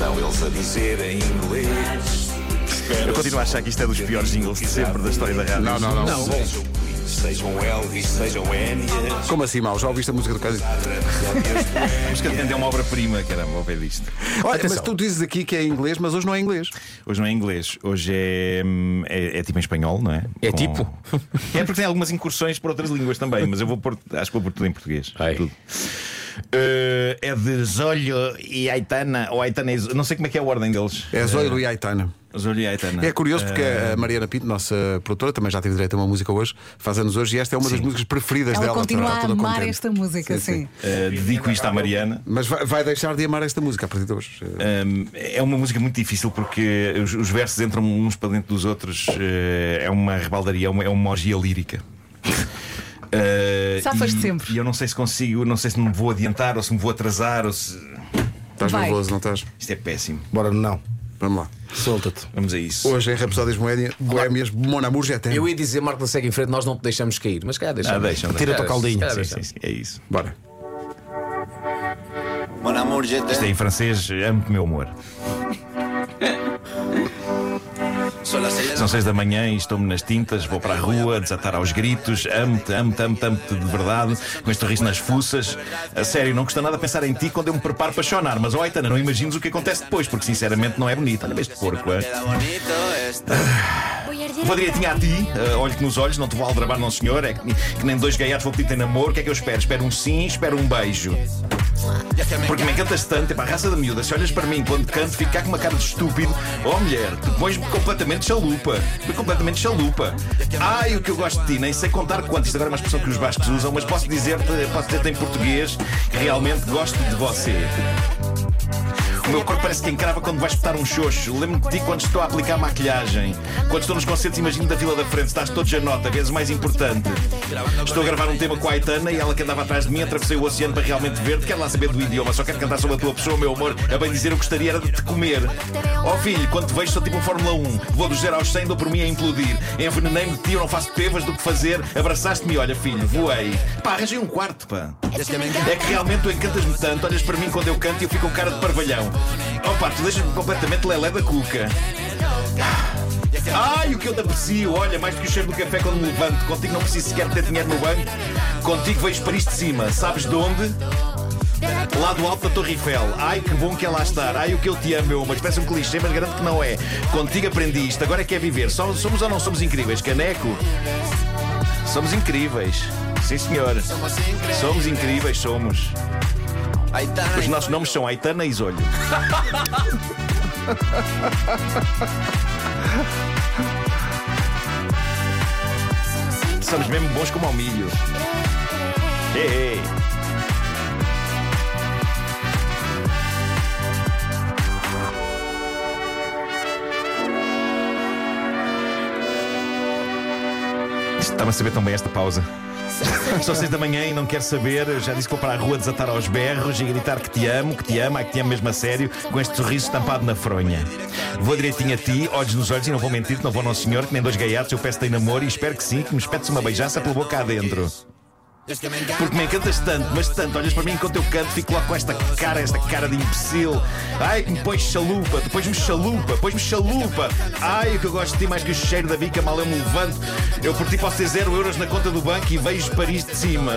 estão eles a dizer em inglês. Eu continuo a achar que isto é dos piores jingles de sempre da história da rádio. Não. Sejam Elvis, sejam Enya. Como assim, mal? Já ouviste a música do caso? A música de Canto é uma obra-prima, caramba, vou ver disto. Olha, Atenção. mas tu dizes aqui que é inglês, mas hoje não é inglês. Hoje não é inglês, hoje é tipo em espanhol, não é? É tipo? É porque tem algumas incursões por outras línguas também, mas eu vou pôr, acho que vou pôr tudo em português. Ai. Tudo. É de Zolho e Aitana, ou Aitana, não sei como é que é a ordem deles. É Zoilo e Aitana. Zolho e Aitana. É curioso porque a Mariana Pinto, nossa produtora, também já teve direito a uma música hoje, faz anos hoje, e esta é uma das músicas preferidas Ela dela. continua está a toda amar contente. esta música, sim. Dedico isto à Mariana. Mas vai deixar de amar esta música a partir de hoje. É uma música muito difícil porque os versos entram uns para dentro dos outros. É uma rebaldaria, é uma orgia lírica. Safas-te sempre. E eu não sei se consigo, não sei se me vou adiantar ou se me vou atrasar ou se. Estás Vai. nervoso, não estás? Isto é péssimo. Bora, não. Vamos lá. Solta-te. Vamos a isso. Hoje em Rapsódias Boémias, Mon Amour já tem. Eu ia dizer, Marco, segue em frente, nós não te deixamos cair. Mas calhar deixamos. Deixa-me. Tira-te o caldinho. Sim, é isso. Bora. Mon amour, je Isto é em francês, amo-te, meu amor. São 6 da manhã e estou-me nas tintas, vou para a rua, desatar aos gritos, amo-te, amo-te, amo-te, amo-te de verdade, com este sorriso nas fuças. A sério, não custa nada pensar em ti quando eu me preparo para chorar, mas ó, Aitana, não imagines o que acontece depois, porque sinceramente não é bonito. Olha este porco, é? Vou direitinho a ti, olho-te nos olhos, não te vou aldrabar, não senhor. É que nem dois gaiatos vou pedir em namoro. O que é que eu espero? Espero um sim, espero um beijo. Porque me encantas tanto, é para a raça da miúda. Se olhas para mim quando canto, ficar com uma cara de estúpido. Oh mulher, tu pões-me completamente chalupa. Completamente chalupa. Ai, o que eu gosto de ti, nem sei contar quanto. Isto agora é uma expressão que os bascos usam, mas posso dizer-te em português que realmente gosto de você. O meu corpo parece que encrava quando vais espetar um xoxo. Lembro-me de ti quando estou a aplicar maquilhagem. Quando estou nos concertos, imagino da Vila da Frente. Estás todos a nota, vezes mais importante. Estou a gravar um tema com a Aitana e ela que andava atrás de mim atravessei o oceano para realmente ver-te. Quero lá saber do idioma, só quero cantar sobre a tua pessoa, meu amor. A bem dizer, eu gostaria era de te comer. Oh filho, quando te vejo sou tipo um Fórmula 1. Vou do 0 aos 100, dou por mim a implodir. Envenenei-me de ti, eu não faço pevas do que fazer. Abraçaste-me, olha filho, voei. Pá, arranjei um quarto, pá. É que realmente tu encantas-me tanto. Olhas para mim quando eu canto e eu fico com cara de parvalhão. Oh pá, tu deixas-me completamente lelé da cuca. Ai, o que eu te aprecio. Olha, mais do que o cheiro do café quando me levanto. Contigo não preciso sequer ter dinheiro no banco. Contigo vejo Paris de cima. Sabes de onde? Lá do alto da Torre Eiffel. Ai, que bom que é lá estar. Ai, o que eu te amo, meu. Mas parece um clichê, mas garanto que não é. Contigo aprendi isto. Agora é que é viver. Somos ou não somos incríveis? Caneco? Somos incríveis. Sim, senhor. Somos incríveis, somos. Os nossos nomes são Aitana e Zolho. Somos mesmo bons como ao milho. Ei. Estava a saber tão bem esta pausa. São 6 da manhã e não quero saber. Já disse que vou para a rua desatar aos berros e gritar que te amo, que te amo, ai que te amo mesmo a sério, com este sorriso estampado na fronha. Vou direitinho a ti, olhos nos olhos, e não vou mentir-te, não vou não senhor, que nem dois gaiatos eu peço-te em namoro e espero que sim, que me espetes uma beijaça pela boca adentro. Porque me encantas tanto, mas tanto. Olhas para mim enquanto eu canto, fico lá com esta cara de imbecil. Ai, que me pões chalupa, tu pões-me chalupa. Ai, o que eu gosto de ti mais que o cheiro da bica, mal eu me levanto. Eu por ti posso ter 0 euros na conta do banco e vejo Paris de cima.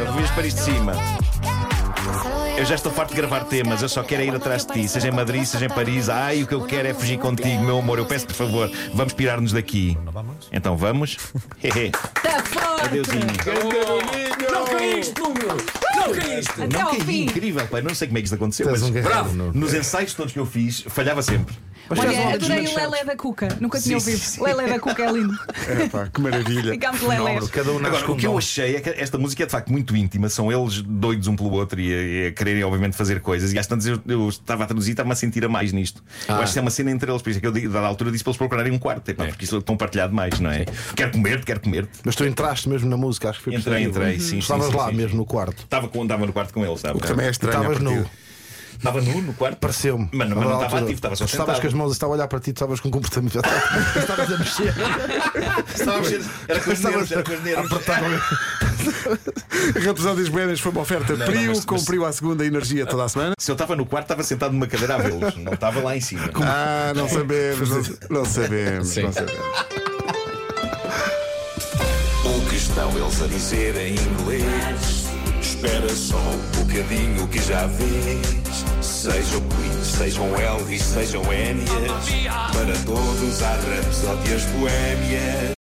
Eu já estou farto de gravar temas, eu só quero ir atrás de ti, seja em Madrid, seja em Paris. Ai, o que eu quero é fugir contigo, meu amor. Eu peço por favor, vamos pirar-nos daqui. Então vamos? Tá forte! Adeusinho. Não caíste, número! Não caíste! Até ao Não caí, fim. incrível, pai. Não sei como é que isto aconteceu, Tens mas um guerreiro, bravo. Nuno. Nos ensaios todos que eu fiz, falhava sempre. Olha, adorei o Lelé da Cuca. Nunca tinha Sim, ouvido. sim. Lelé da Cuca é lindo. Epá, que maravilha. Ficámos lelés. Cada um nasce Agora, com o que eu um. achei é que esta música é de facto muito íntima. São eles doidos um pelo outro e a quererem, obviamente, fazer coisas. E às tantas eu estava a traduzir, estava-me a sentir a mais nisto. Eu acho que é uma cena entre eles. Por isso é que eu, dada altura, disse para eles procurarem um quarto. Porque isso estão partilhado mais, não é? Quero comer-te. Mas tu entraste mesmo na música, acho que foi Entrei, percebido. sim. Estavas sim, lá sim. mesmo no quarto. Estava no quarto com eles, sabe? O que também é estranho. Estavas à partida. nu. Estava nu no quarto. Pareceu-me. Mas não estava ativo, estava só Estavas sentado. com as mãos, estava a olhar para ti, estavas com comportamento. Estavas a mexer. Estava a mexer. Era com os nervos. Apertava Rapsódios Boémios foi uma oferta Não, Prio, mas- cumpriu à segunda energia toda a semana. Se eu estava no quarto, estava sentado numa cadeira a vê-los. Não estava lá em cima. Não sabemos, não sabemos. Sim. Não sabemos. O que estão eles a dizer em inglês? Espera só um bocadinho que já vês. Sejam Queen, sejam Elvis, sejam Énias. Para todos há Rapsódias Boémias.